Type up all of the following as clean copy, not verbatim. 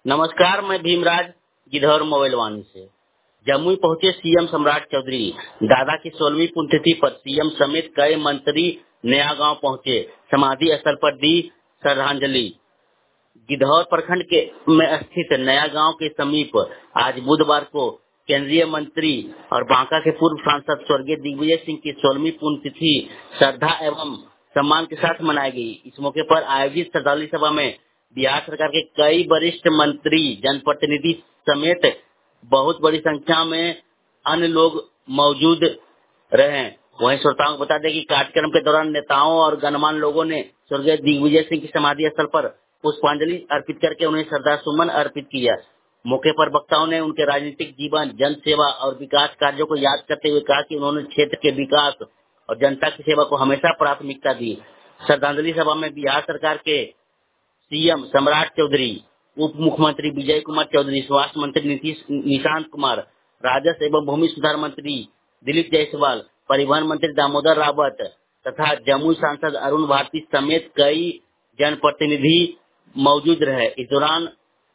नमस्कार, मैं भीमराज गिद्धौर मोबाइल वाणी से। जमुई पहुंचे सीएम सम्राट चौधरी। दादा की 16वीं पुण्यतिथि पर सीएम समेत कई मंत्री नया गांव पहुंचे, समाधि स्थल पर दी श्रद्धांजलि। गिद्धौर प्रखंड के में स्थित नया गांव के समीप आज बुधवार को केंद्रीय मंत्री और बांका के पूर्व सांसद स्वर्गीय दिग्विजय सिंह की 16वीं पुण्यतिथि श्रद्धा एवं सम्मान के साथ मनाई गई। इस मौके पर आयोजित श्रद्धांजलि सभा में बिहार सरकार के कई वरिष्ठ मंत्री, जनप्रतिनिधि समेत बहुत बड़ी संख्या में अन्य लोग मौजूद रहे। वहीं श्रोताओं को बता दें कि कार्यक्रम के दौरान नेताओं और गणमान्य लोगों ने स्वर्गीय दिग्विजय सिंह की समाधि स्थल पर पुष्पांजलि अर्पित करके उन्हें श्रद्धा सुमन अर्पित किया। मौके पर वक्ताओं ने उनके राजनीतिक जीवन, जन सेवा और विकास कार्यों को याद करते हुए कहा कि उन्होंने क्षेत्र के विकास और जनता की सेवा को हमेशा प्राथमिकता दी। श्रद्धांजलि सभा में बिहार सरकार के सीएम सम्राट चौधरी, उप मुख्यमंत्री विजय कुमार चौधरी, स्वास्थ्य मंत्री निशांत कुमार, राजस्व एवं भूमि सुधार मंत्री दिलीप जायसवाल, परिवहन मंत्री दामोदर रावत तथा जमुई सांसद अरुण भारती समेत कई जनप्रतिनिधि मौजूद रहे। इस दौरान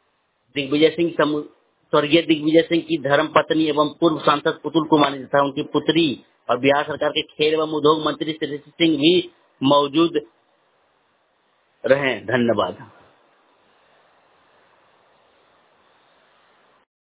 स्वर्गीय दिग्विजय सिंह की धर्म पत्नी एवं पूर्व सांसद पुतुल कुमारी तथा उनकी पुत्री और बिहार सरकार के खेल एवं उद्योग मंत्री श्री सिंह भी मौजूद रहे। धन्यवाद।